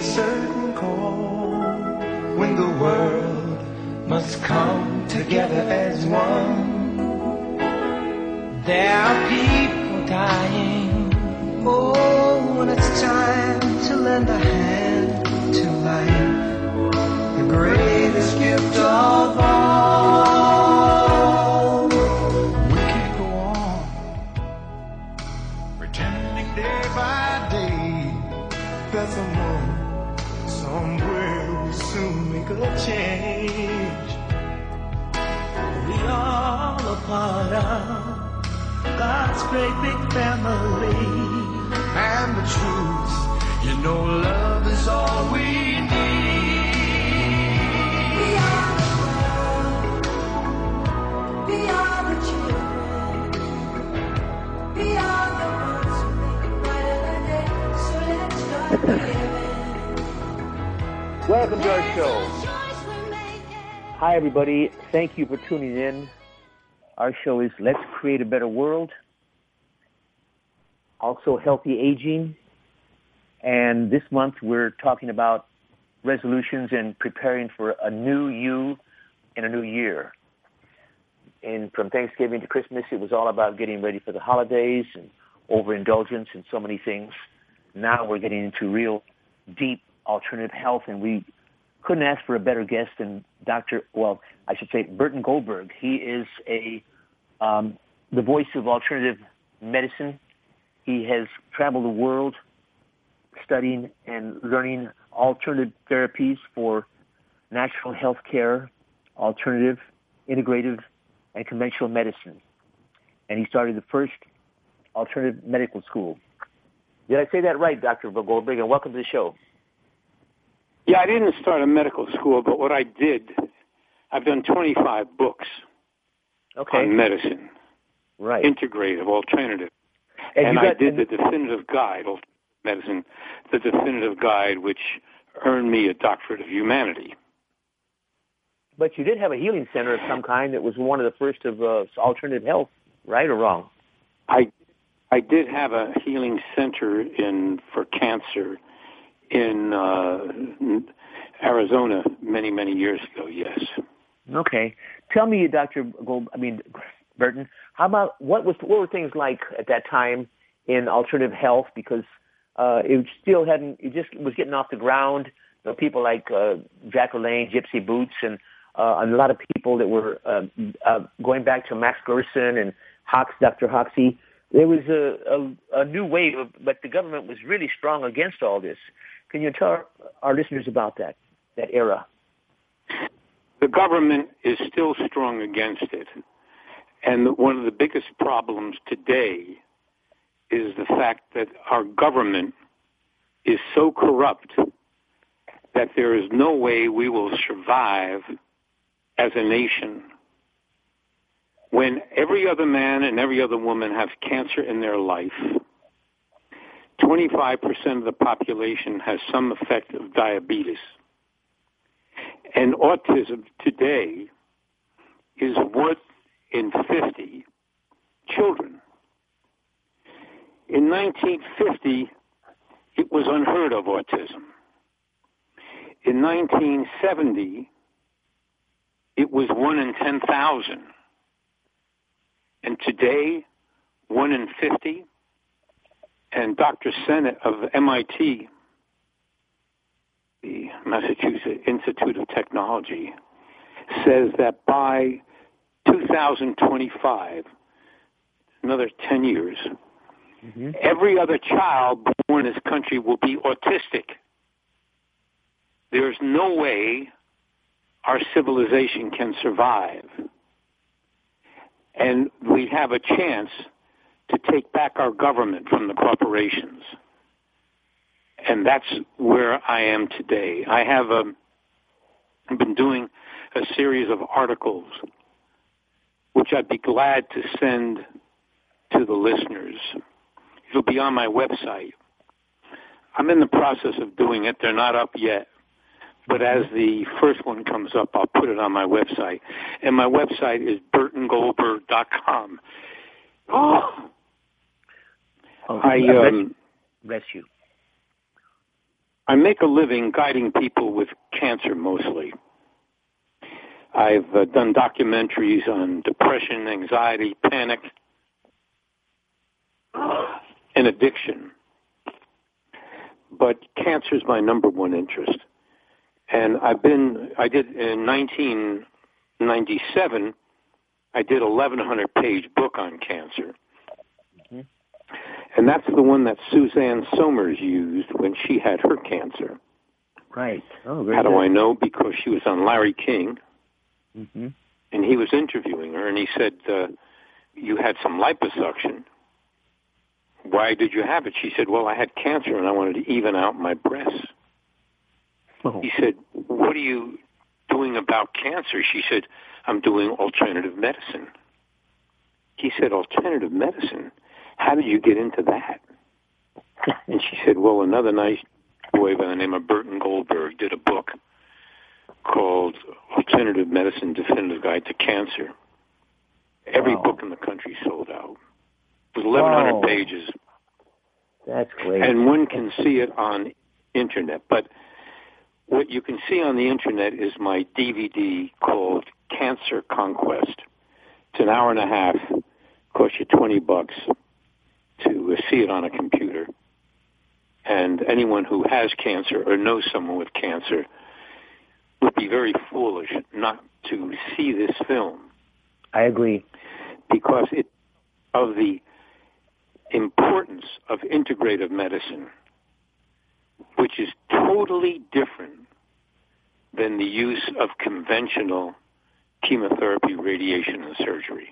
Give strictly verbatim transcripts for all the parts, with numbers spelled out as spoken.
certain call when the world must come together as one. There are people dying. Oh, when it's time to lend a hand to life, the greatest gift of all. We can't go on pretending day by day that someone, somewhere will soon make a change. We all a part of God's great big family. And the truth, you know, love is all we need. We are the world. We are the children. We are the ones who make a brighter day. So let's start giving. Welcome to our show. Hi, everybody. Thank you for tuning in. Our show is Let's Create a Better World. Also, healthy aging. And this month, we're talking about resolutions and preparing for a new you in a new year. And from Thanksgiving to Christmas, it was all about getting ready for the holidays and overindulgence and so many things. Now we're getting into real deep alternative health, and we couldn't ask for a better guest than Doctor, well, I should say Burton Goldberg. He is a um, the voice of alternative medicine. He has traveled the world studying and learning alternative therapies for natural health care, alternative, integrative, and conventional medicine. And he started the first alternative medical school. Did I say that right, Doctor Goldberg? And welcome to the show. Yeah, I didn't start a medical school, but what I did, I've done twenty-five books okay. on medicine, right? Integrative, alternative. And, and got, I did and, the definitive guide, medicine, the definitive guide, which earned me a doctorate of humanity. But you did have a healing center of some kind that was one of the first of uh, alternative health, right or wrong? I I did have a healing center in for cancer in uh, Arizona many, many years ago, yes. Okay. Tell me, Doctor Gold, I mean, Burton, how about, what was what were things like at that time in alternative health? Because uh, it still hadn't, it just was getting off the ground. You know, people like uh, Jack LaLanne, Gypsy Boots, and, uh, and a lot of people that were uh, uh, going back to Max Gerson and Hox, Doctor Hoxie. There was a, a, a new wave, but the government was really strong against all this. Can you tell our, our listeners about that, that era? The government is still strong against it. And one of the biggest problems today is the fact that our government is so corrupt that there is no way we will survive as a nation. When every other man and every other woman have cancer in their life, twenty-five percent of the population has some effect of diabetes. And autism today is one in fifty children. In nineteen fifty, it was unheard of, autism. In nineteen seventy, it was one in ten thousand. And today, one in fifty. And Doctor Sennett of M I T, the Massachusetts Institute of Technology, says that by two thousand twenty-five, another ten years, mm-hmm. every other child born in this country will be autistic. There's no way our civilization can survive. And we have a chance to take back our government from the corporations. And that's where I am today. I have a, I've been doing a series of articles, which I'd be glad to send to the listeners. It'll be on my website. I'm in the process of doing it. They're not up yet. But as the first one comes up, I'll put it on my website. And my website is burton goldberg dot com. Oh, oh I um, bless you. I make a living guiding people with cancer mostly. I've uh, done documentaries on depression, anxiety, panic, and addiction. But cancer is my number one interest. And I've been, I did in nineteen ninety-seven, I did an eleven hundred page book on cancer. Mm-hmm. And that's the one that Suzanne Somers used when she had her cancer. Right. Oh, very How do good. I know? Because she was on Larry King, mm-hmm. and he was interviewing her, and he said, uh, you had some liposuction. Why did you have it? She said, well, I had cancer, and I wanted to even out my breasts. Oh. He said, what are you doing about cancer? She said, I'm doing alternative medicine. He said, alternative medicine? How did you get into that? And she said, well, another nice boy by the name of Burton Goldberg did a book called Alternative Medicine Definitive Guide to Cancer. Every wow. book in the country sold out. It was eleven hundred oh. pages. That's great. And one can see it on internet. But what you can see on the internet is my D V D called Cancer Conquest. It's an hour and a half. Costs you twenty bucks to see it on a computer. And anyone who has cancer or knows someone with cancer would be very foolish not to see this film. I agree. Because it of the importance of integrative medicine, which is totally different than the use of conventional chemotherapy, radiation, and surgery.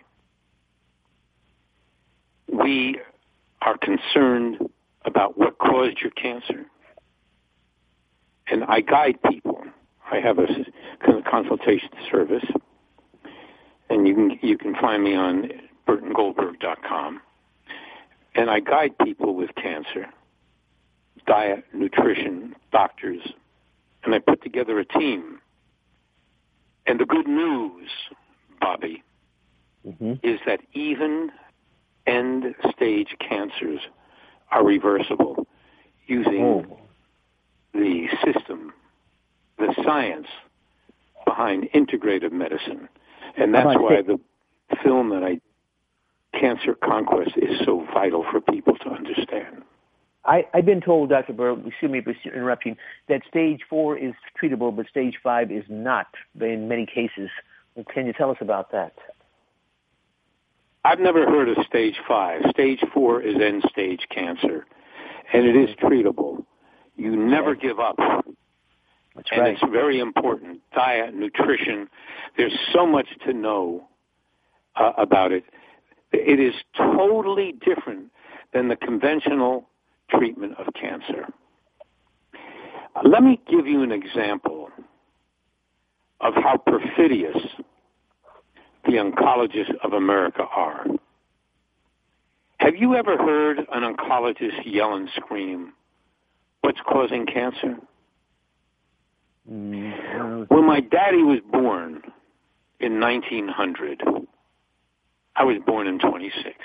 We are concerned about what caused your cancer, and I guide people. I have a consultation service, and you can you can find me on burton goldberg dot com. And I guide people with cancer, diet, nutrition, doctors, and I put together a team. And the good news, Bobby, mm-hmm. is that even end-stage cancers are reversible using oh. the system, the science behind integrative medicine. And that's why the film that I Cancer Conquest is so vital for people to understand. I, I've been told, Doctor Burr, excuse me for interrupting, that stage four is treatable, but stage five is not in many cases. Can you tell us about that? I've never heard of stage five. Stage four is end-stage cancer, and it is treatable. You never okay. give up. That's and right. It's very important. Diet, nutrition, there's so much to know uh, about it. It is totally different than the conventional treatment of cancer. Let me give you an example of how perfidious the oncologists of America are. Have you ever heard an oncologist yell and scream, what's causing cancer? Mm-hmm. When my daddy was born in nineteen hundred, I was born in twenty-six.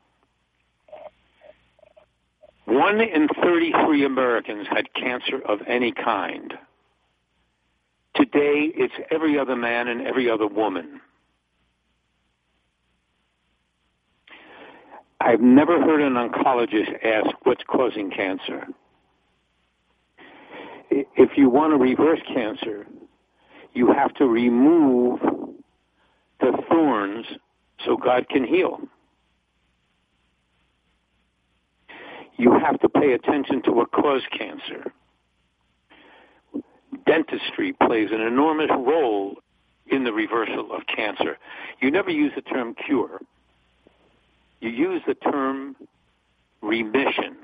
One in thirty-three Americans had cancer of any kind. Today, it's every other man and every other woman. I've never heard an oncologist ask what's causing cancer. If you want to reverse cancer, you have to remove the thorns so God can heal. You have to pay attention to what caused cancer. Dentistry plays an enormous role in the reversal of cancer. You never use the term cure. You use the term remission.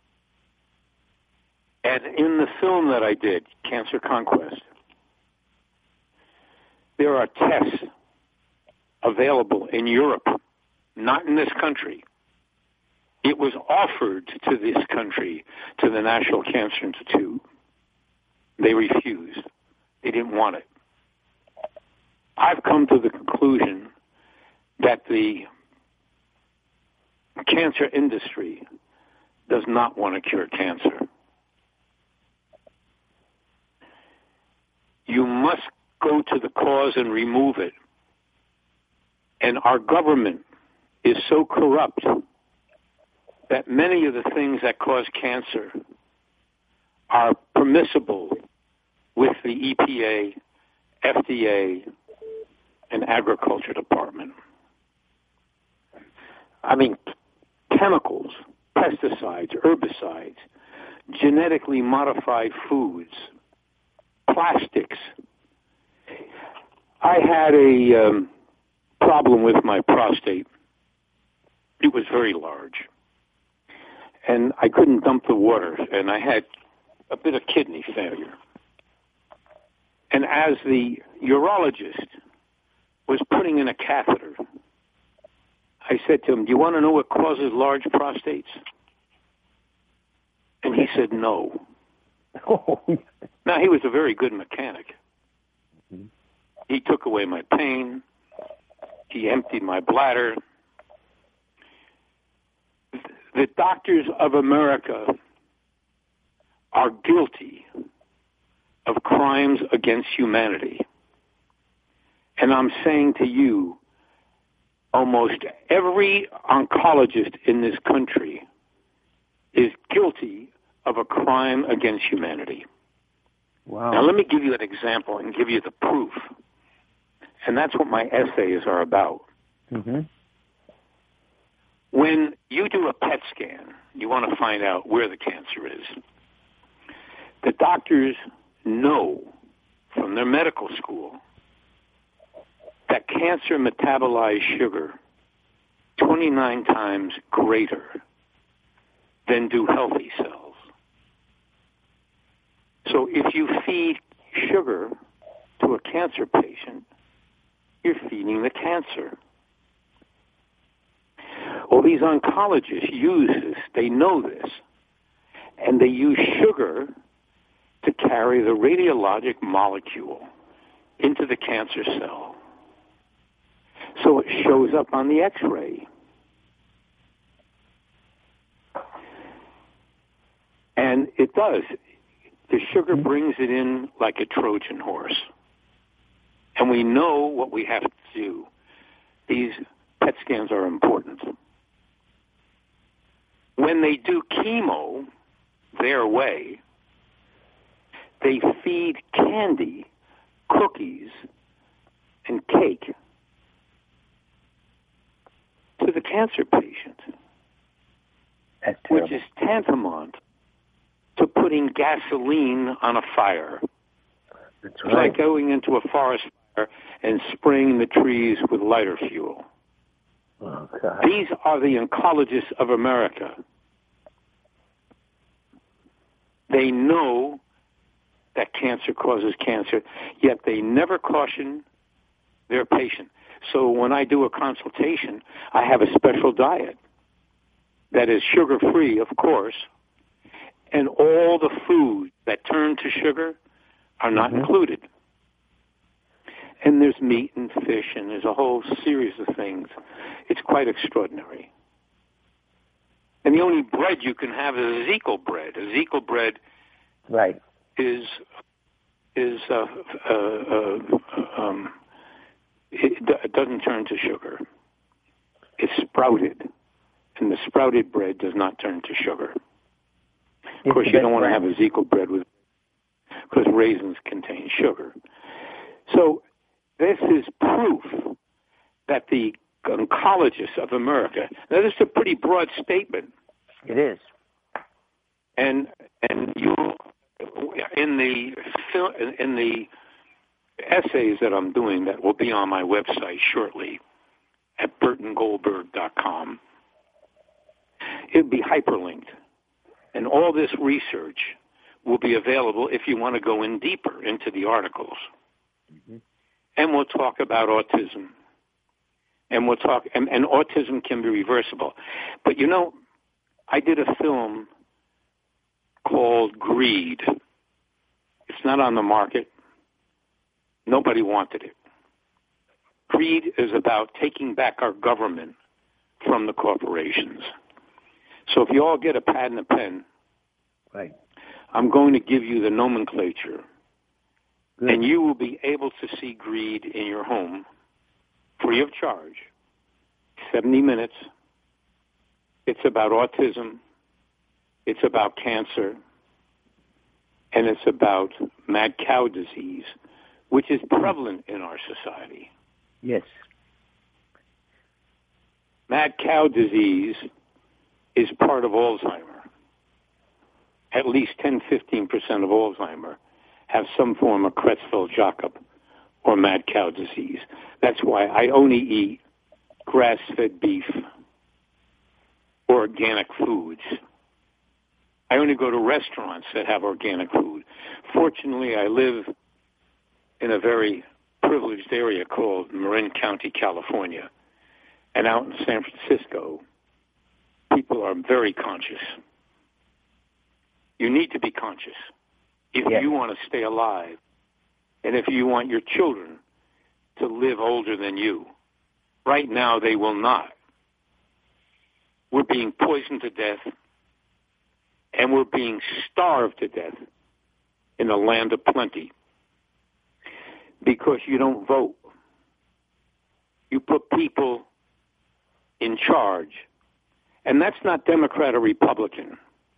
And in the film that I did, Cancer Conquest, there are tests available in Europe, not in this country. It was offered to this country, to the National Cancer Institute. They refused. They didn't want it. I've come to the conclusion that the cancer industry does not want to cure cancer. must go to the cause and remove it. And our government is so corrupt that many of the things that cause cancer are permissible with the E P A, F D A, and Agriculture Department. I mean, chemicals, pesticides, herbicides, genetically modified foods, plastics. I had a um, problem with my prostate. It was very large. And I couldn't dump the water, and I had a bit of kidney failure. And as the urologist was putting in a catheter, I said to him, "Do you want to know what causes large prostates?" And he said, "No." Now, he was a very good mechanic. He took away my pain. He emptied my bladder. The doctors of America are guilty of crimes against humanity. And I'm saying to you, almost every oncologist in this country is guilty of a crime against humanity. Wow. Now, let me give you an example and give you the proof. And that's what my essays are about. Mm-hmm. When you do a P E T scan, you want to find out where the cancer is. The doctors know from their medical school that cancer metabolizes sugar twenty-nine times greater than do healthy cells. So if you feed sugar to a cancer patient, you're feeding the cancer. Well, these oncologists use this. They know this. And they use sugar to carry the radiologic molecule into the cancer cell. So it shows up on the X-ray. And it does. The sugar brings it in like a Trojan horse. And we know what we have to do. These P E T scans are important. When they do chemo their way, they feed candy, cookies, and cake to the cancer patient, which is tantamount to putting gasoline on a fire. That's It's right. like going into a forest fire and spraying the trees with lighter fuel. Oh, God. These are the oncologists of America. They know that cancer causes cancer, yet they never caution their patient. So when I do a consultation, I have a special diet that is sugar-free, of course, and all the foods that turn to sugar are not Mm-hmm. included. And there's meat and fish, and there's a whole series of things. It's quite extraordinary. And the only bread you can have is Ezekiel bread. Ezekiel bread Right. is is uh, uh, uh, um, it, it doesn't turn to sugar. It's sprouted, and the sprouted bread does not turn to sugar. Of It's course, the you don't best want to brand. have Ezekiel bread with because raisins contain sugar. So this is proof that the oncologists of America. Now, this is a pretty broad statement. It is. And and you in the fil- in the essays that I'm doing that will be on my website shortly at burton goldberg dot com, it'll be hyperlinked, and all this research will be available if you want to go in deeper into the articles. Mm-hmm. And we'll talk about autism, and we'll talk and, and autism can be reversible. But you know, I did a film called Greed. It's not on the market. Nobody wanted it. Greed is about taking back our government from the corporations. So if you all get a pad and a pen, Right. I'm going to give you the nomenclature Good. And you will be able to see greed in your home free of charge. seventy minutes. It's about autism. It's about cancer. And it's about mad cow disease, which is prevalent in our society. Yes. Mad cow disease is part of Alzheimer. At least ten to fifteen percent of Alzheimer have some form of Creutzfeldt-Jakob or mad cow disease. That's why I only eat grass-fed beef or organic foods. I only go to restaurants that have organic food. Fortunately, I live in a very privileged area called Marin County, California. And out in San Francisco, people are very conscious. You need to be conscious if yes. you want to stay alive and if you want your children to live older than you. Right now, they will not. We're being poisoned to death, and we're being starved to death in the land of plenty because you don't vote. You put people in charge, and that's not Democrat or Republican.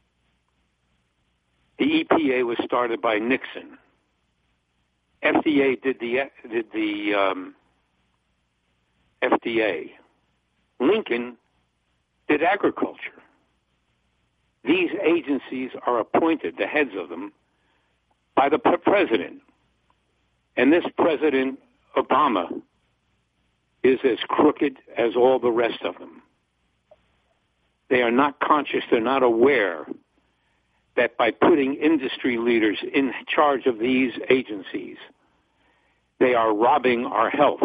The E P A was started by Nixon. F D A did the did the um, F D A. Lincoln did agriculture. These agencies are appointed, the heads of them, by the president. And this President Obama is as crooked as all the rest of them. They are not conscious, they're not aware that by putting industry leaders in charge of these agencies, they are robbing our health.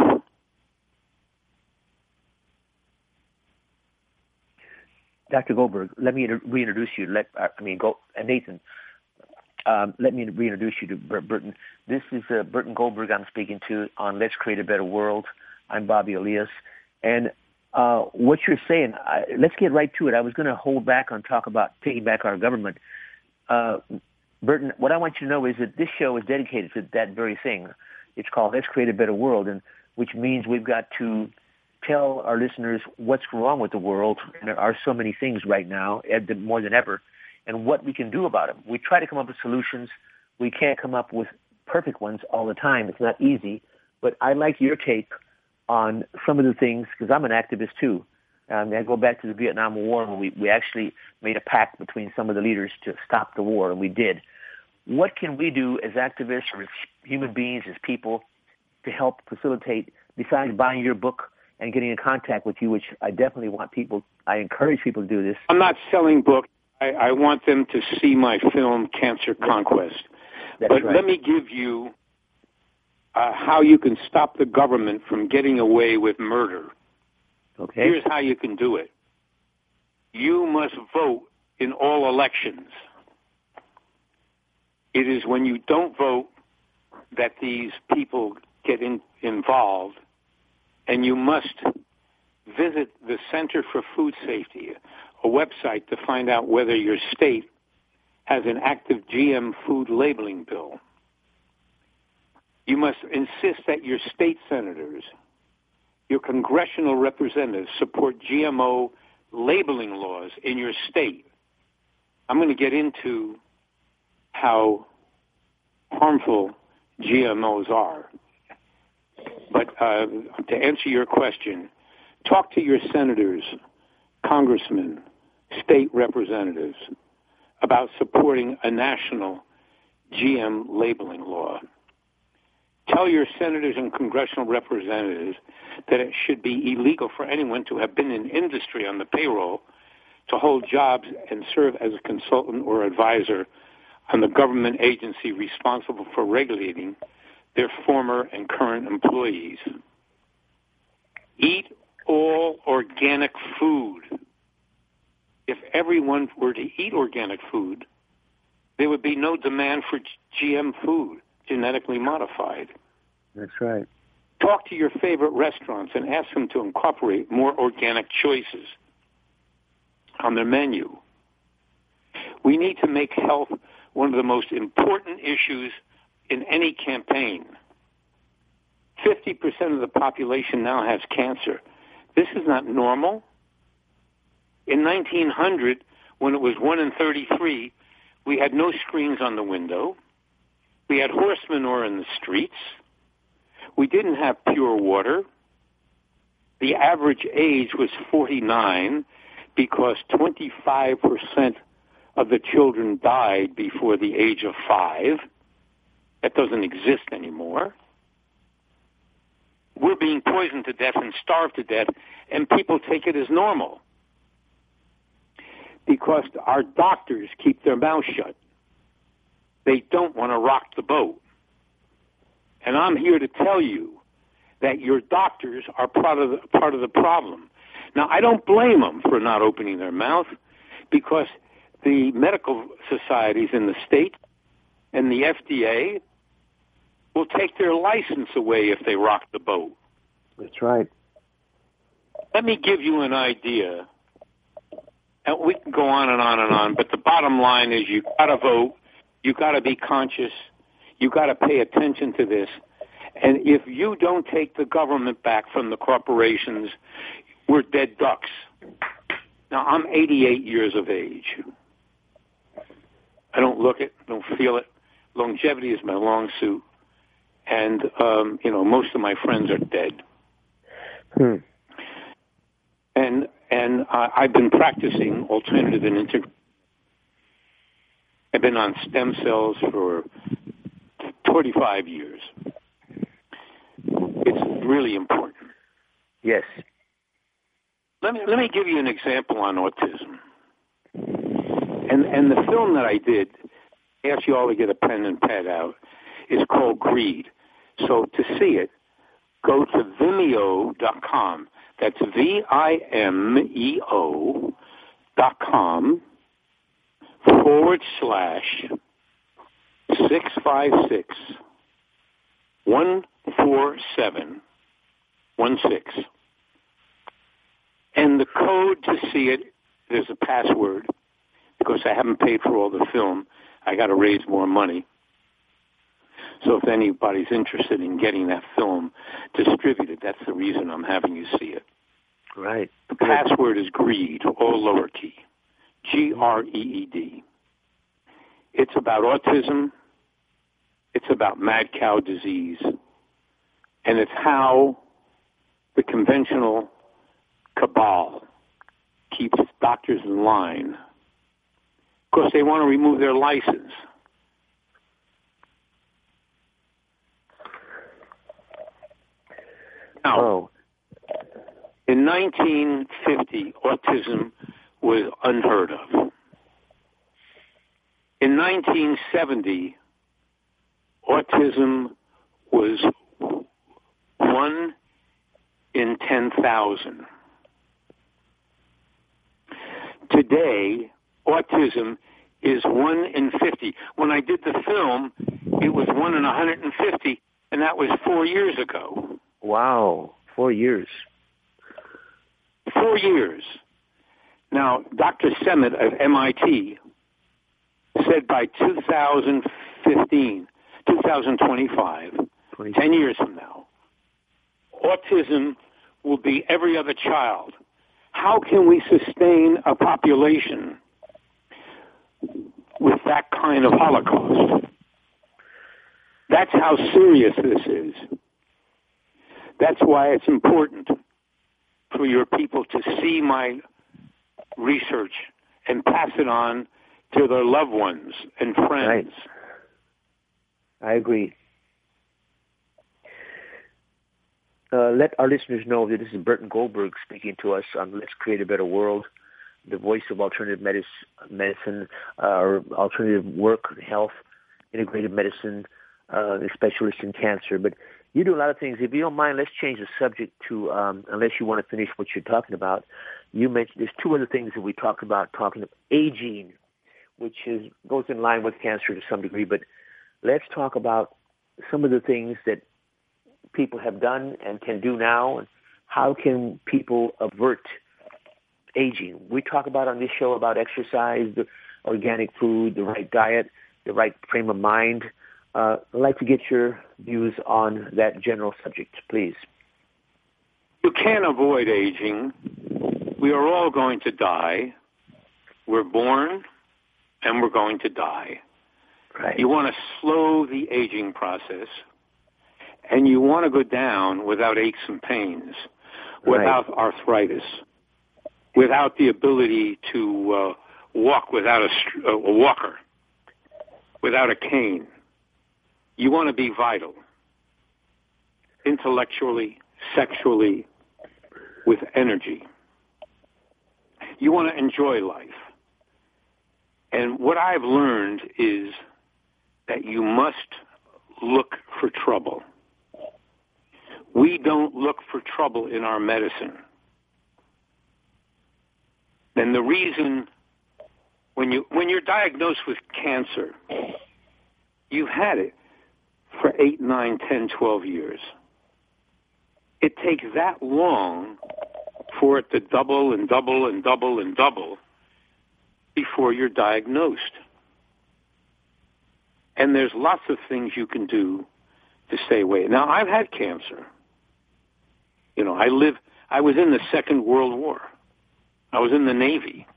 Doctor Goldberg, let me reintroduce you. Let I mean, go, uh, Nathan. Um, let me reintroduce you to Bert Burton. This is uh, Burton Goldberg I'm speaking to on Let's Create a Better World. I'm Bobby Elias. And uh, what you're saying, I, let's get right to it. I was going to hold back on talk about taking back our government. Uh, Burton, what I want you to know is that this show is dedicated to that very thing. It's called Let's Create a Better World, and which means we've got to tell our listeners what's wrong with the world, and there are so many things right now, more than ever, and what we can do about them. We try to come up with solutions. We can't come up with perfect ones all the time. It's not easy, but I like your take on some of the things, because I'm an activist too. Um, I go back to the Vietnam War when we, we actually made a pact between some of the leaders to stop the war, and we did. What can we do as activists or as human beings, as people, to help facilitate, besides buying your book and getting in contact with you, which I definitely want people, I encourage people to do this. I'm not selling books. I, I want them to see my film, Cancer Conquest. That's but right. Let me give you uh, how you can stop the government from getting away with murder. Okay. Here's how you can do it. You must vote in all elections. It is when you don't vote that these people get in, involved, and you must visit the Center for Food Safety, a website to find out whether your state has an active G M food labeling bill. You must insist that your state senators, your congressional representatives support G M O labeling laws in your state. I'm going to get into how harmful G M Os are. But uh, to answer your question, talk to your senators, congressmen, state representatives about supporting a national G M labeling law. Tell your senators and congressional representatives that it should be illegal for anyone to have been in industry on the payroll to hold jobs and serve as a consultant or advisor on the government agency responsible for regulating their former and current employees. Eat all organic food. If everyone were to eat organic food, there would be no demand for G M food, genetically modified. That's right. Talk to your favorite restaurants and ask them to incorporate more organic choices on their menu. We need to make health one of the most important issues in any campaign. fifty percent of the population now has cancer. This is not normal. In nineteen hundred, when it was one in thirty-three, we had no screens on the window. We had horse manure in the streets. We didn't have pure water. The average age was forty-nine because twenty-five percent of the children died before the age of five. That doesn't exist anymore. We're being poisoned to death and starved to death, and people take it as normal because our doctors keep their mouths shut. They don't want to rock the boat. And I'm here to tell you that your doctors are part of the, part of the problem. Now, I don't blame them for not opening their mouth because the medical societies in the state and the F D A will take their license away if they rock the boat. That's right. Let me give you an idea. And we can go on and on and on, but the bottom line is you got to vote. You got to be conscious. You got to pay attention to this. And if you don't take the government back from the corporations, we're dead ducks. Now, I'm eighty-eight years of age. I don't look it, don't feel it. Longevity is my long suit. And, um, you know, most of my friends are dead. Hmm. And and uh, I've been practicing alternative and integrative. I've been on stem cells for twenty-five years. It's really important. Yes. Let me let me give you an example on autism. And and the film that I did, I ask you all to get a pen and pad out, is called Greed. So to see it, go to Vimeo dot com. That's V I M E O dot com forward slash six five six one four seven one six. And the code to see it, there's a password, because I haven't paid for all the film. I got to raise more money. So if anybody's interested in getting that film distributed, that's the reason I'm having you see it. Right. The password is GREED, all lower key, G R E E D. It's about autism. It's about mad cow disease. And it's how the conventional cabal keeps doctors in line because they want to remove their license. Now, oh. in nineteen fifty, autism was unheard of. In nineteen seventy, autism was one in ten thousand. Today, autism is one in fifty. When I did the film, it was one in one hundred fifty, and that was four years ago. Wow, four years. Four years. Now, Doctor Semet of M I T said by two thousand fifteen, two thousand twenty-five, ten years from now, autism will be every other child. How can we sustain a population with that kind of Holocaust? That's how serious this is. That's why it's important for your people to see my research and pass it on to their loved ones and friends. Right. I agree. Uh, let our listeners know that this is Burton Goldberg speaking to us on Let's Create a Better World, the voice of alternative medicine, medicine uh, or alternative work, health, integrative medicine, uh, a specialist in cancer. But you do a lot of things. If you don't mind, let's change the subject to, um, unless you want to finish what you're talking about. You mentioned there's two other things that we talked about, talking about aging, which is goes in line with cancer to some degree. But let's talk about some of the things that people have done and can do now, and how can people avert aging. We talk about on this show about exercise, the organic food, the right diet, the right frame of mind. Uh, I'd like to get your views on that general subject, please. You can't avoid aging. We are all going to die. We're born, and we're going to die. Right. You want to slow the aging process, and you want to go down without aches and pains, without right. arthritis, without the ability to uh, walk without a, a walker, without a cane. You want to be vital, intellectually, sexually, with energy. You want to enjoy life. And what I've learned is that you must look for trouble. We don't look for trouble in our medicine. And the reason, when, you, when you're diagnosed with cancer, you've had it for eight, nine, ten, twelve years. It takes that long for it to double and double and double and double before you're diagnosed. And there's lots of things you can do to stay away. Now, I've had cancer. You know, I live, I was in the Second World War. I was in the Navy.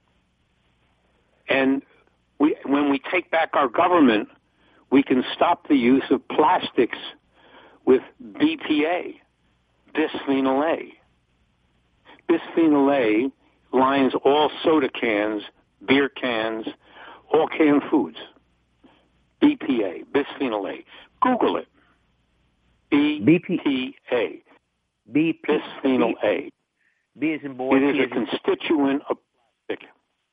And we, when we take back our government, we can stop the use of plastics with B P A, bisphenol A. Bisphenol A lines all soda cans, beer cans, all canned foods. B P A, bisphenol A. Google it. B P A. B P A. Bisphenol A. B is in boy. It is a constituent of plastic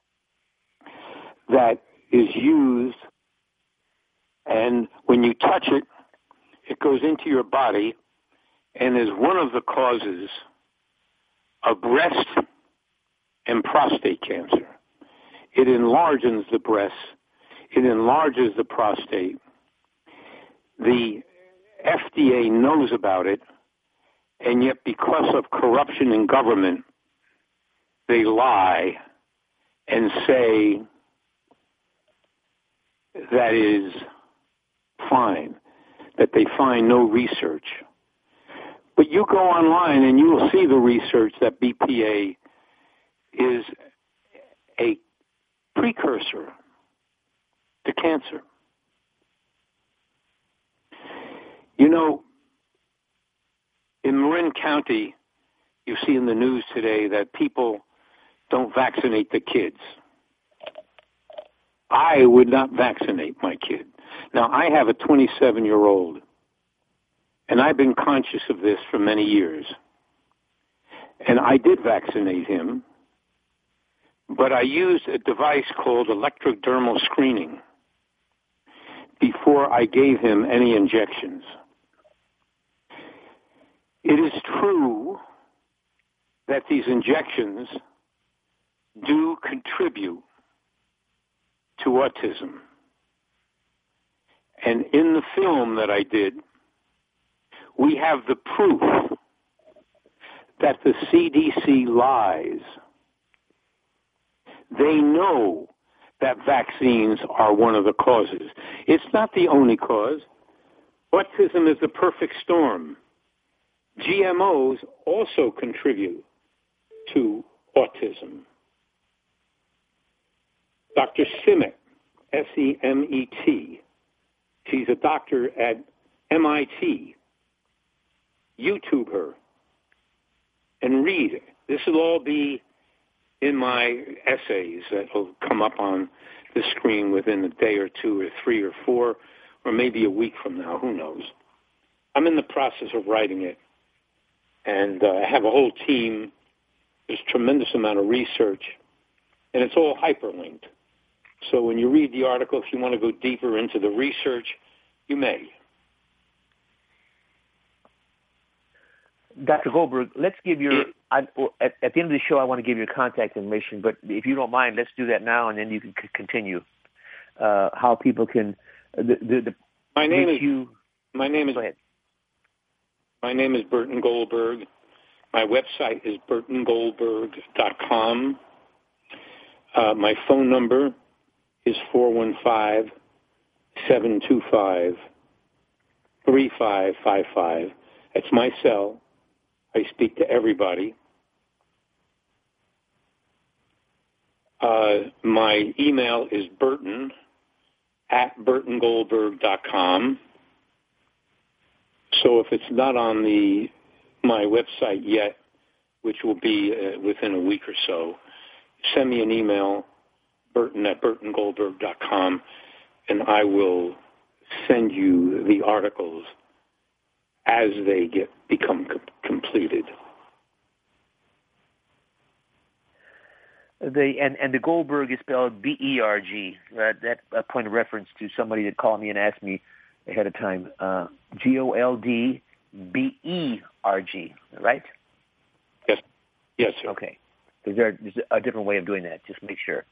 that is used, and when you touch it, it goes into your body and is one of the causes of breast and prostate cancer. It enlarges the breast. It enlarges the prostate. The F D A knows about it, and yet because of corruption in government, they lie and say that is fine, that they find no research. But you go online and you will see the research that B P A is a precursor to cancer. You know, in Marin County, you see in the news today that people don't vaccinate the kids. I would not vaccinate my kid. Now, I have a twenty-seven-year-old, and I've been conscious of this for many years. And I did vaccinate him, but I used a device called electrodermal screening before I gave him any injections. It is true that these injections do contribute to autism. And in the film that I did, we have the proof that the C D C lies. They know that vaccines are one of the causes. It's not the only cause. Autism is the perfect storm. G M Os also contribute to autism. Doctor Semet, S E M E T, she's a doctor at M I T. YouTube her and read it. This will all be in my essays that will come up on the screen within a day or two or three or four or maybe a week from now. Who knows? I'm in the process of writing it, and uh, I have a whole team. There's a tremendous amount of research, and it's all hyperlinked. So when you read the article, if you want to go deeper into the research, you may. Doctor Goldberg, let's give your, I, at, at the end of the show, I want to give your contact information, but if you don't mind, let's do that now, and then you can c- continue. Uh, how people can, the, the, the my name is, you. My name is, Go ahead. My name is Burton Goldberg. My website is burton goldberg dot com. Uh, my phone number is four one five, seven two five, three five five five. That's my cell. I speak to everybody. Uh, my email is Burton at burton goldberg dot com. So if it's not on the my website yet, which will be uh, within a week or so, send me an email, Burton at burton goldberg dot com, and I will send you the articles as they get become com- completed. The and, and the Goldberg is spelled B E R G. Uh, that a point of reference to somebody that called me and asked me ahead of time. Uh, G O L D B E R G, right? Yes. Yes, sir. Okay. Is there is a different way of doing that? Just make sure.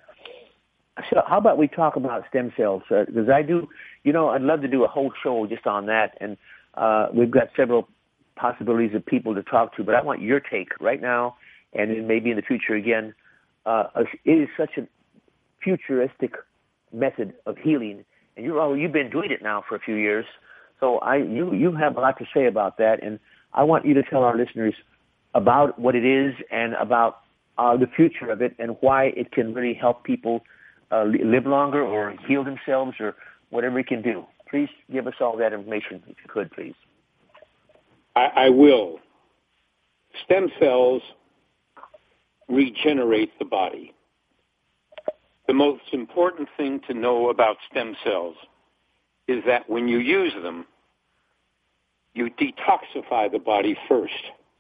So how about we talk about stem cells? Because uh, I do, you know, I'd love to do a whole show just on that. And uh, we've got several possibilities of people to talk to, but I want your take right now and then maybe in the future again. Uh, it is such a futuristic method of healing, and you're all, you've been doing it now for a few years. So I, you, you have a lot to say about that, and I want you to tell our listeners about what it is and about uh, the future of it and why it can really help people uh, live longer or heal themselves or whatever it can do. Please give us all that information, if you could, please. I, I will. Stem cells regenerate the body. The most important thing to know about stem cells is that when you use them, you detoxify the body first.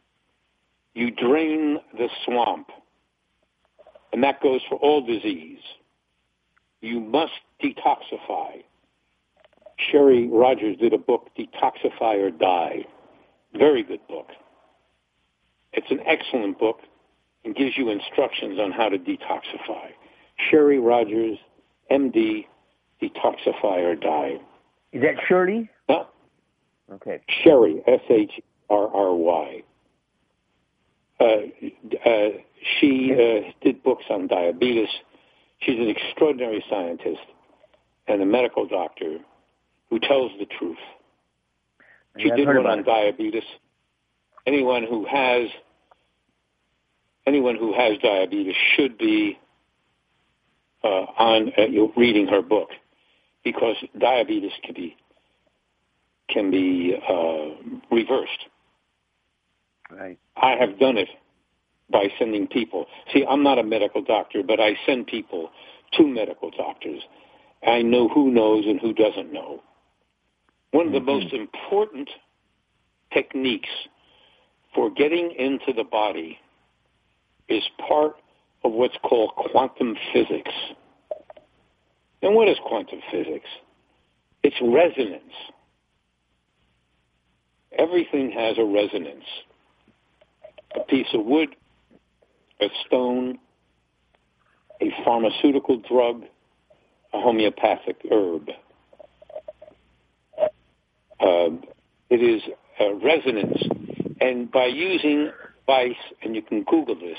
You drain the swamp, and that goes for all disease. You must detoxify. Sherry Rogers did a book, Detoxify or Die. Very good book. It's an excellent book and gives you instructions on how to detoxify. Sherry Rogers, M D, Detoxify or Die. Is that Shirley? Huh? Okay. Sherry, S H R R Y. Uh, uh, she uh, did books on diabetes. She's an extraordinary scientist and a medical doctor who tells the truth. She yeah, did one on it. diabetes. Anyone who has anyone who has diabetes should be uh, on uh, reading her book, because diabetes can be can be uh, reversed. Right. I have done it by sending people. See, I'm not a medical doctor, but I send people to medical doctors. I know who knows and who doesn't know. One of the mm-hmm. most important techniques for getting into the body is part of what's called quantum physics. And what is quantum physics? It's resonance. Everything has a resonance. A piece of wood, a stone, a pharmaceutical drug, a homeopathic herb. Uh, it is a resonance. And by using vice, and you can Google this,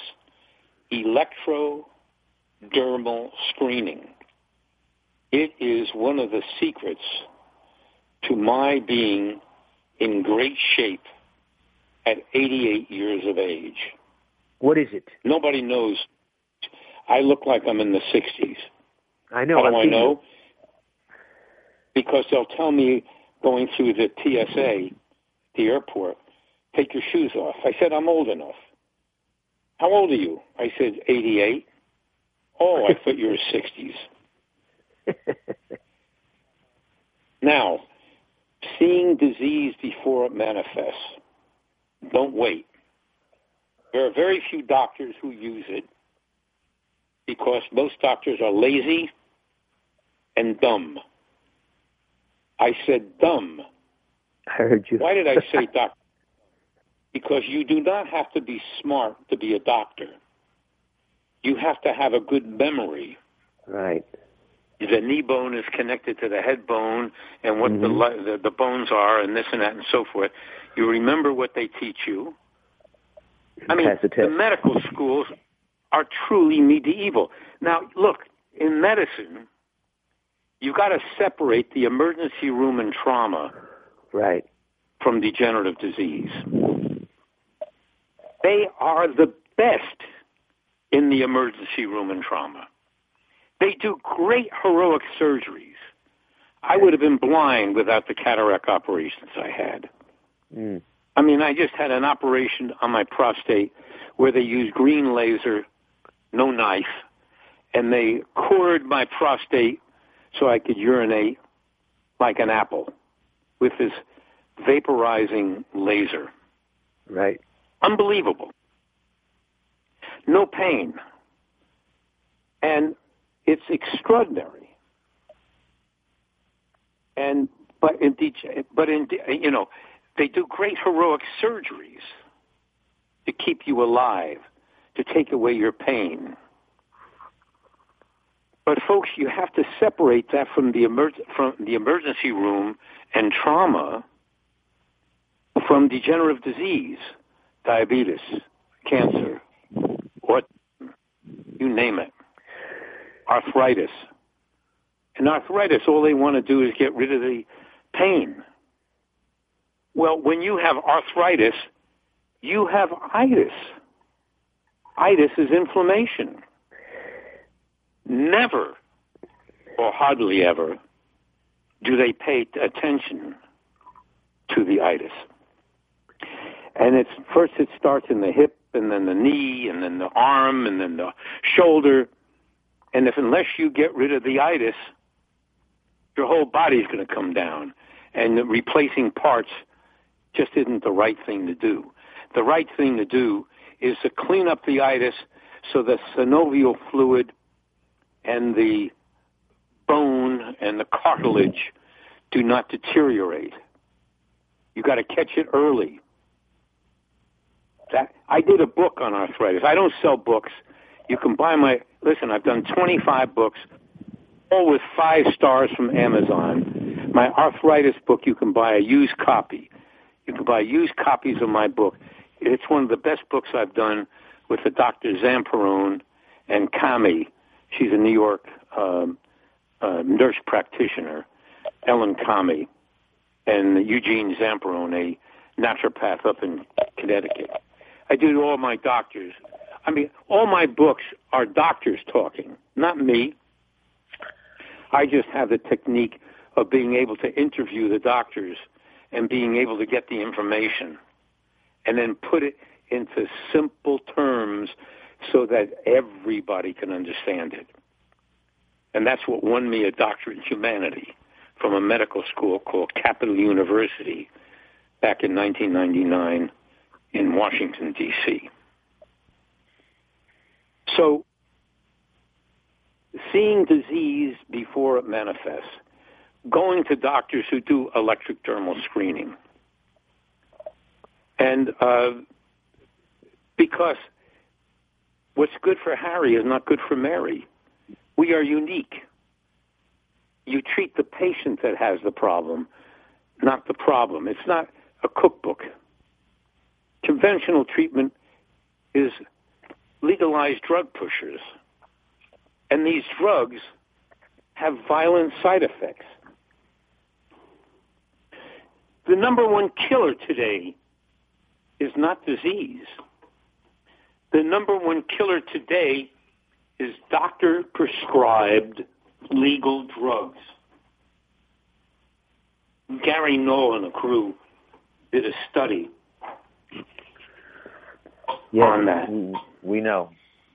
electrodermal screening, it is one of the secrets to my being in great shape at eighty-eight years of age. What is it? Nobody knows. I look like I'm in the sixties. I know. How do I've I seen know? you. Because they'll tell me going through the T S A, the airport, take your shoes off. I said, I'm old enough. How old are you? I said, eighty-eight. Oh, I thought you were sixties. Now, seeing disease before it manifests. Don't wait. There are very few doctors who use it because most doctors are lazy and dumb. I said dumb. I heard you. Why did I say doctor? Because you do not have to be smart to be a doctor. You have to have a good memory. Right. The knee bone is connected to the head bone and what mm-hmm. the, the the bones are and this and that and so forth. You remember what they teach you. I mean, the, the medical schools are truly medieval. Now, look, in medicine, you got to separate the emergency room and trauma Right. from degenerative disease. They are the best in the emergency room and trauma. They do great heroic surgeries. I would have been blind without the cataract operations I had. Mm. I mean, I just had an operation on my prostate where they used green laser, no knife, and they cored my prostate so I could urinate like an apple with this vaporizing laser. Right. Unbelievable. No pain. And it's extraordinary. And but in but in you know, they do great heroic surgeries to keep you alive, to take away your pain. But folks, you have to separate that from the emer- from the emergency room and trauma from degenerative disease, diabetes, cancer, what you name it, arthritis. And arthritis, all they want to do is get rid of the pain. Well, when you have arthritis, you have itis. Itis is inflammation. Never, or hardly ever, do they pay attention to the itis. And it's first it starts in the hip, and then the knee, and then the arm, and then the shoulder. And if unless you get rid of the itis, your whole body's going to come down. And the replacing parts just isn't the right thing to do. The right thing to do is to clean up the itis so the synovial fluid and the bone and the cartilage do not deteriorate. You got to catch it early. That I did a book on arthritis. I don't sell books. You can buy my, listen, I've done twenty-five books, all with five stars from Amazon. My arthritis book, you can buy a used copy. You can buy used copies of my book. It's one of the best books I've done with the Doctor Zamperone and Kami. She's a New York um, uh, nurse practitioner, Ellen Kami, and Eugene Zamperone, a naturopath up in Connecticut. I do all my doctors. I mean, all my books are doctors talking, not me. I just have the technique of being able to interview the doctors and being able to get the information and then put it into simple terms so that everybody can understand it. And that's what won me a doctorate in humanity from a medical school called Capital University back in nineteen ninety-nine in Washington, D C So seeing disease before it manifests, going to doctors who do electric dermal screening. And uh, because what's good for Harry is not good for Mary. We are unique. You treat the patient that has the problem, not the problem. It's not a cookbook. Conventional treatment is legalized drug pushers. And these drugs have violent side effects. The number one killer today is not disease. The number one killer today is doctor-prescribed legal drugs. Gary Null and a crew did a study yes, on that. We know.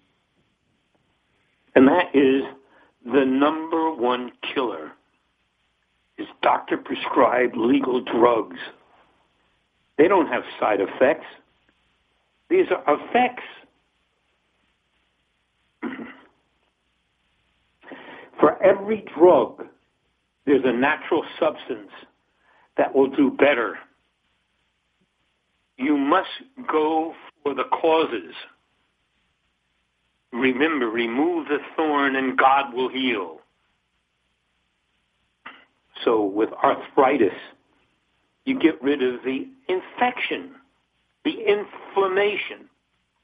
And that is the number one killer is doctor-prescribed legal drugs. They don't have side effects. These are effects. For every drug, there's a natural substance that will do better. You must go for the causes. Remember, remove the thorn and God will heal. So with arthritis, you get rid of the infection, the inflammation.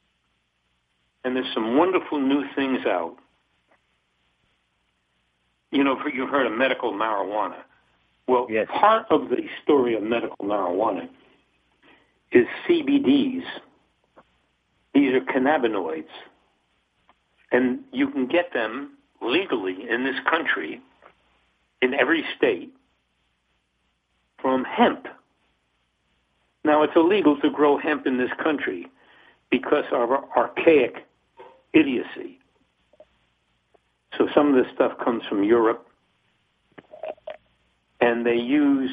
And there's some wonderful new things out. you know, you've heard of medical marijuana. Well, yes. Part of the story of medical marijuana is C B Ds. These are cannabinoids. And you can get them legally in this country, in every state, from hemp. Now, it's illegal to grow hemp in this country because of our archaic idiocy. So some of this stuff comes from Europe, and they use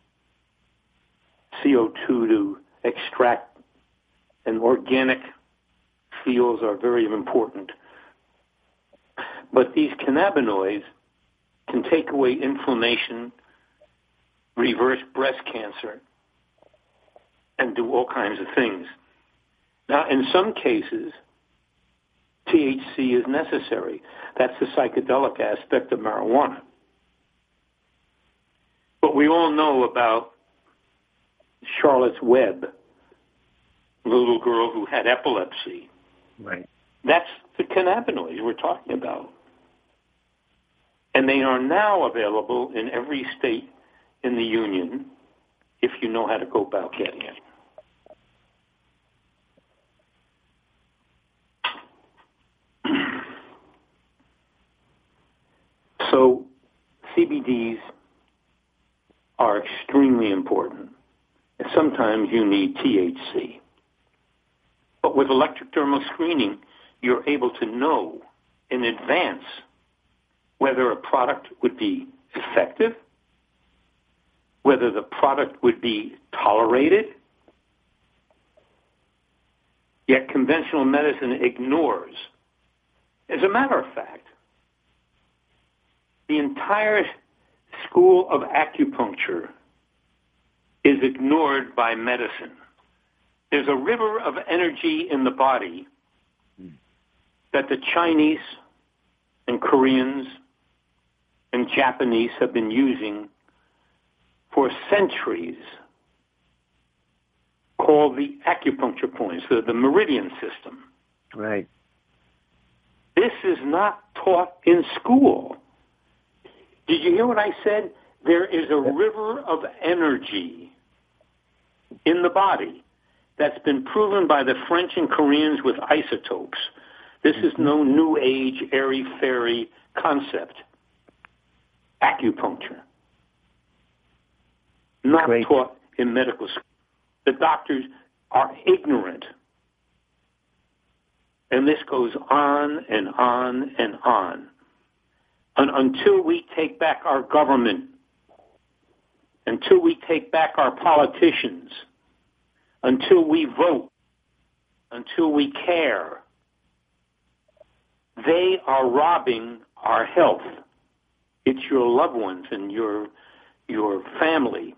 C O two to extract, and organic fuels are very important. But these cannabinoids can take away inflammation, reverse breast cancer, and do all kinds of things. Now, in some cases, T H C is necessary. That's the psychedelic aspect of marijuana. But we all know about Charlotte's Web, the little girl who had epilepsy. Right. That's the cannabinoids we're talking about. And they are now available in every state in the Union if you know how to go about getting it. So C B Ds are extremely important. And sometimes you need T H C. But with electric thermal screening, you're able to know in advance whether a product would be effective, whether the product would be tolerated. Yet conventional medicine ignores. As a matter of fact, the entire school of acupuncture is ignored by medicine. There's a river of energy in the body that the Chinese and Koreans and Japanese have been using for centuries, called the acupuncture points, the, the meridian system. Right. This is not taught in school. Did you hear what I said? There is a river of energy in the body that's been proven by the French and Koreans with isotopes. This is no new age, airy-fairy concept. Acupuncture. Not Great. taught in medical school. The doctors are ignorant. And this goes on and on and on. And until we take back our government, until we take back our politicians, until we vote, until we care, they are robbing our health. It's your loved ones and your your family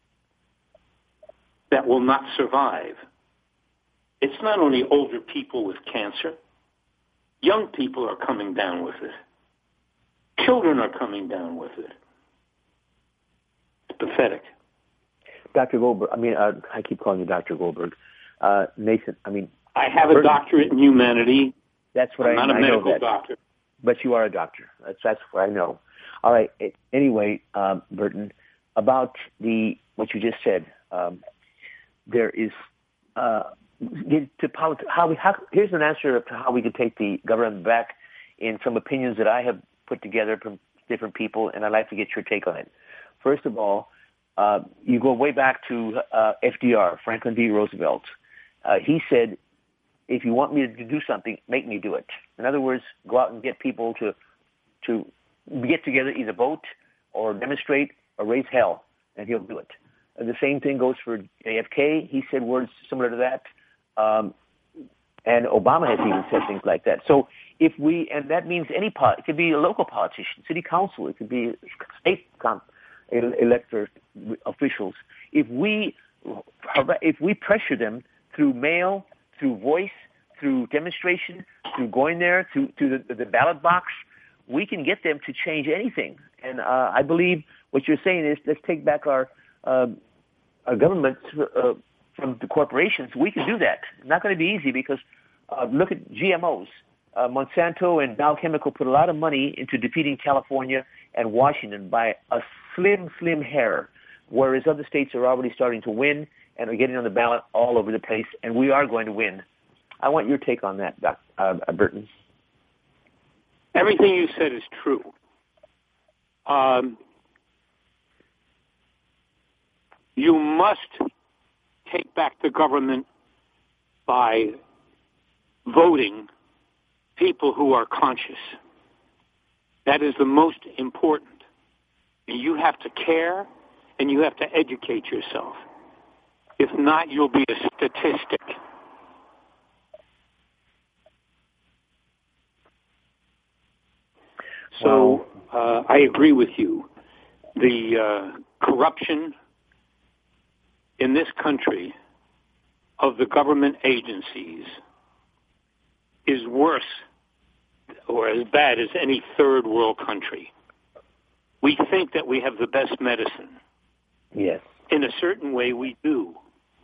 that will not survive. It's not only older people with cancer. Young people are coming down with it. Children are coming down with it. It's pathetic. Doctor Goldberg, I mean, uh, I keep calling you Doctor Goldberg. Uh, Nathan, I mean... I have a doctorate in humanity. That's what I'm I, not a I medical know that. doctor. But you are a doctor. That's, that's what I know. All right. It, anyway, um, Burton, about the what you just said, um, there is... Uh, to politi- how we, how, here's an answer to how we could take the government back in some opinions that I have put together from different people, and I'd like to get your take on it. First of all, uh, you go way back to uh, F D R, Franklin D. Roosevelt. Uh, he said, if you want me to do something, make me do it. In other words, go out and get people to to get together, either vote or demonstrate or raise hell, and he'll do it. And the same thing goes for J F K. He said words similar to that. Um, and Obama has even said things like that. So if we, and that means any, pot, it could be a local politician, city council, it could be state com, elected officials. If we, if we pressure them through mail, through voice, through demonstration, through going there, through, through the, the ballot box, we can get them to change anything. And uh, I believe what you're saying is let's take back our, uh, our government uh, from the corporations. We can do that. It's not going to be easy because uh, look at G M Os. uh, Monsanto and Dow Chemical put a lot of money into defeating California and Washington by a slim, slim hair, whereas other states are already starting to win and are getting on the ballot all over the place, and we are going to win. I want your take on that, Doctor Uh, Burton. Everything you said is true. Um, you must take back the government by voting people who are conscious. That is the most important. And you have to care and you have to educate yourself. If not, you'll be a statistic. So uh, I agree with you. The uh, corruption in this country of the government agencies is worse or as bad as any third world country. We think that we have the best medicine. Yes. In a certain way, we do.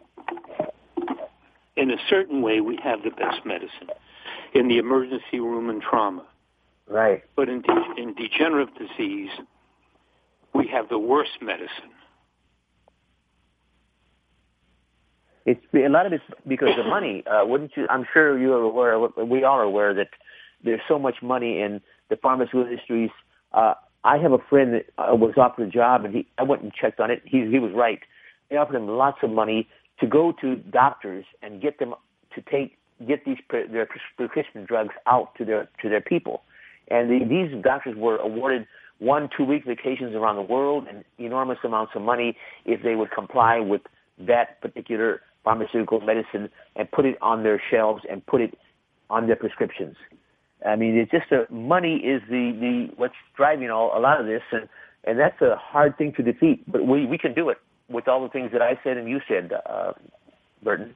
In a certain way, we have the best medicine in the emergency room and trauma. Right. But in, de- in degenerative disease, we have the worst medicine. It's a lot of it's because of money. Uh, wouldn't you? I'm sure you are aware. We are aware that there's so much money in the pharmaceutical industries. Uh, I have a friend that uh, was offered a job, and he, I went and checked on it. He, he was right. They offered him lots of money to go to doctors and get them to take get these pre- their prescription drugs out to their to their people. And the, these doctors were awarded one, two-week vacations around the world and enormous amounts of money if they would comply with that particular pharmaceutical medicine and put it on their shelves and put it on their prescriptions. I mean, it's just a, money is the, the what's driving all, a lot of this, and, and that's a hard thing to defeat. But we, we can do it with all the things that I said and you said, uh, Burton.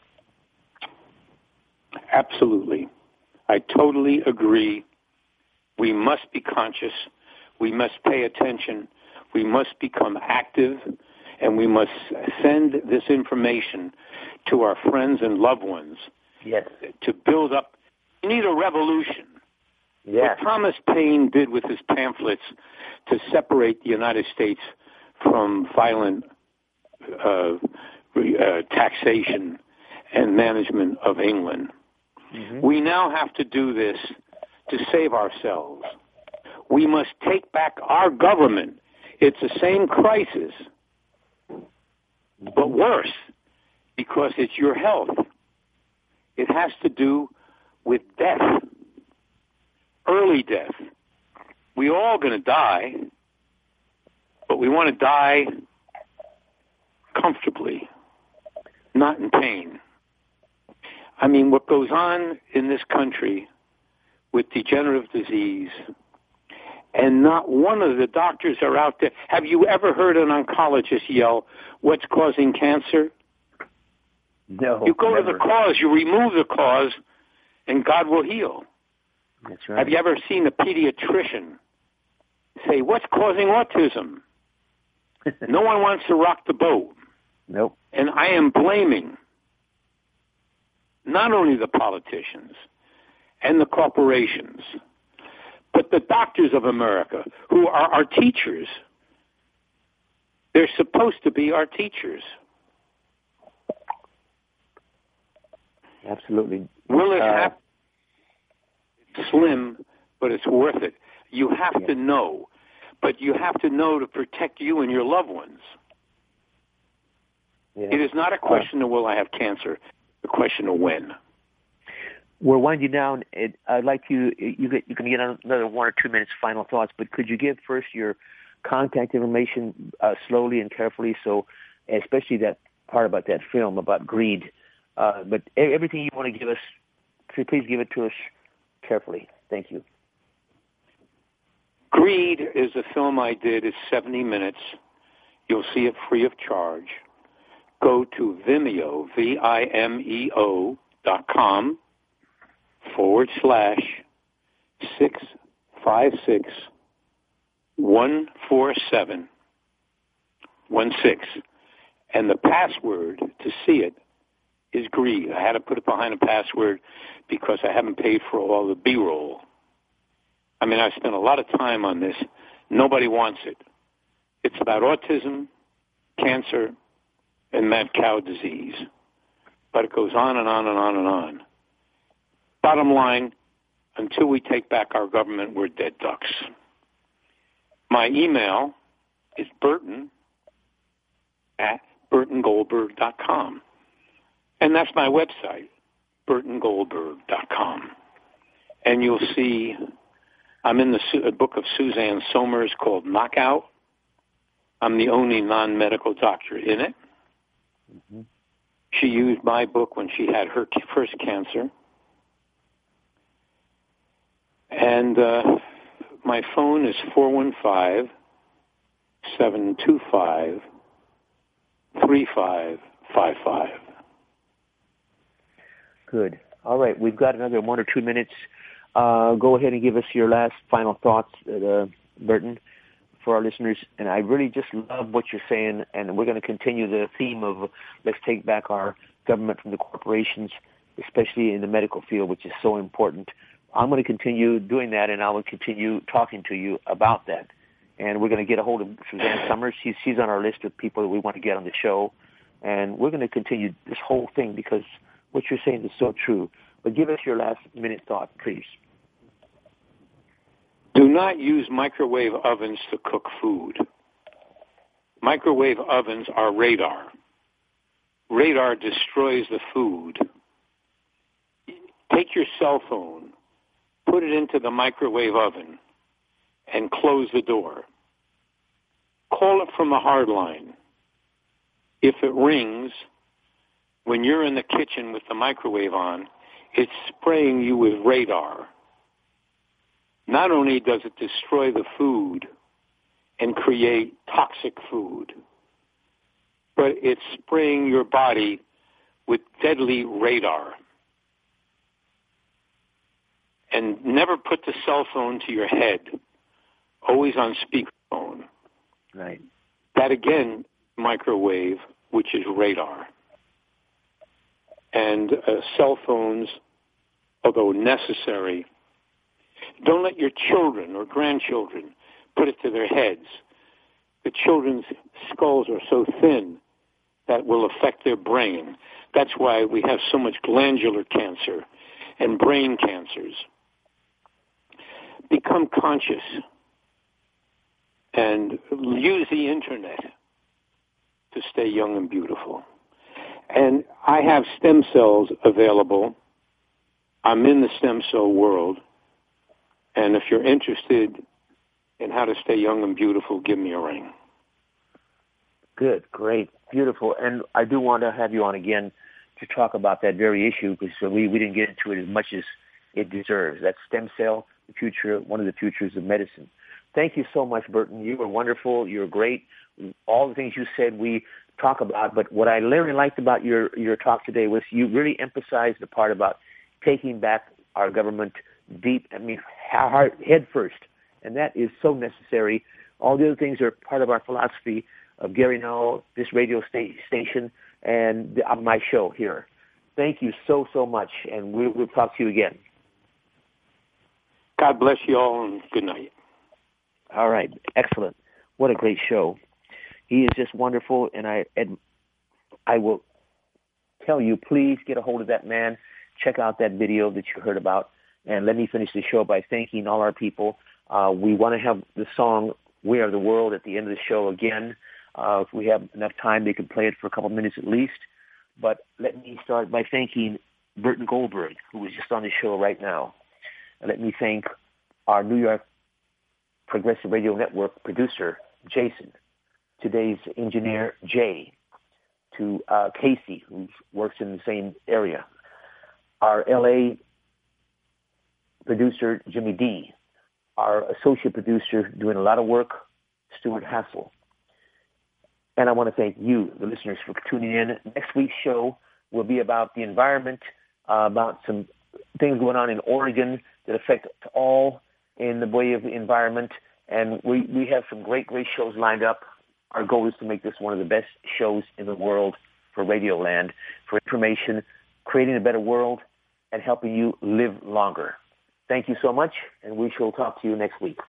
Absolutely. I totally agree. We must be conscious. We must pay attention. We must become active, and we must send this information to our friends and loved ones. Yes. To build up. We need a revolution. Yes. What Thomas Paine did with his pamphlets to separate the United States from violent uh, uh, taxation and management of England. Mm-hmm. We now have to do this to save ourselves. We must take back our government. It's the same crisis, but worse, because it's your health. It has to do with death, early death. We're all going to die, but we want to die comfortably, not in pain. I mean, what goes on in this country with degenerative disease, and not one of the doctors are out there. Have you ever heard an oncologist yell, "What's causing cancer?" No. You go never. to the cause, you remove the cause, and God will heal. That's right. Have you ever seen a pediatrician say, "What's causing autism?" No one wants to rock the boat. Nope. And I am blaming not only the politicians and the corporations, but the doctors of America, who are our teachers. They're supposed to be our teachers. Absolutely. Will it uh, happen? It's slim, but it's worth it. You have yeah. to know, but you have to know to protect you and your loved ones. Yeah. It is not a question uh, of will I have cancer, a question of when. We're winding down. It, I'd like you, you, get, you can get another one or two minutes final thoughts, but could you give first your contact information uh, slowly and carefully, so especially that part about that film, about greed. Uh, but everything you want to give us, please give it to us carefully. Thank you. Greed is a film I did. It's seventy minutes. You'll see it free of charge. Go to Vimeo, V I M E O dot com forward slash six five six one four seven one six. And the password to see it is greed. I had to put it behind a password because I haven't paid for all the B-roll. I mean, I spent a lot of time on this. Nobody wants it. It's about autism, cancer, and mad cow disease. But it goes on and on and on and on. Bottom line, until we take back our government, we're dead ducks. My email is Burton at burton goldberg dot com. And that's my website, burton goldberg dot com. And you'll see I'm in the su- a book of Suzanne Somers called Knockout. I'm the only non-medical doctor in it. Mm-hmm. She used my book when she had her first cancer. And uh, my phone is four one five, seven two five, three five five five. Good. All right. We've got another one or two minutes. Uh, go ahead and give us your last final thoughts, uh, Burton, for our listeners. And I really just love what you're saying. And we're going to continue the theme of let's take back our government from the corporations, especially in the medical field, which is so important. I'm going to continue doing that, and I will continue talking to you about that. And we're going to get a hold of Suzanne Somers. She's, she's on our list of people that we want to get on the show. And we're going to continue this whole thing because what you're saying is so true. But give us your last minute thought, please. Do not use microwave ovens to cook food. Microwave ovens are radar. Radar destroys the food. Take your cell phone, put it into the microwave oven, and close the door. Call it from the hard line. If it rings, when you're in the kitchen with the microwave on, it's spraying you with radar. Not only does it destroy the food and create toxic food, but it's spraying your body with deadly radar. And never put the cell phone to your head, always on speakerphone. Right. That, again, microwave, which is radar. And uh, cell phones, although necessary, don't let your children or grandchildren put it to their heads. The children's skulls are so thin that will affect their brain. That's why we have so much glandular cancer and brain cancers. Become conscious and use the internet to stay young and beautiful. And I have stem cells available. I'm in the stem cell world. And if you're interested in how to stay young and beautiful, give me a ring. Good, great, beautiful. And I do want to have you on again to talk about that very issue because we, we didn't get into it as much as it deserves. That stem cell, the future, one of the futures of medicine. Thank you so much, Burton. You were wonderful. You're great. All the things you said we talk about, but what I really liked about your, your talk today was you really emphasized the part about taking back our government deep, I mean, heart, head first. And that is so necessary. All the other things are part of our philosophy of Gary Null, this radio sta- station, and the, uh, my show here. Thank you so, so much, and we'll, we'll talk to you again. God bless you all, and good night. All right. Excellent. What a great show. He is just wonderful, and I and I will tell you, please get a hold of that man. Check out that video that you heard about. And let me finish the show by thanking all our people. Uh, we want to have the song We Are the World at the end of the show again. Uh, if we have enough time, they can play it for a couple minutes at least. But let me start by thanking Burton Goldberg, who was just on the show right now. And let me thank our New York Progressive Radio Network producer, Jason, today's engineer, Jay, to uh, Casey, who works in the same area, our L A producer, Jimmy D, our associate producer doing a lot of work, Stuart Hassel. And I want to thank you, the listeners, for tuning in. Next week's show will be about the environment, uh, about some things going on in Oregon that affect us all in the way of the environment. And we, we have some great, great shows lined up. Our goal is to make this one of the best shows in the world for Radioland, for information, creating a better world, and helping you live longer. Thank you so much, and we shall talk to you next week.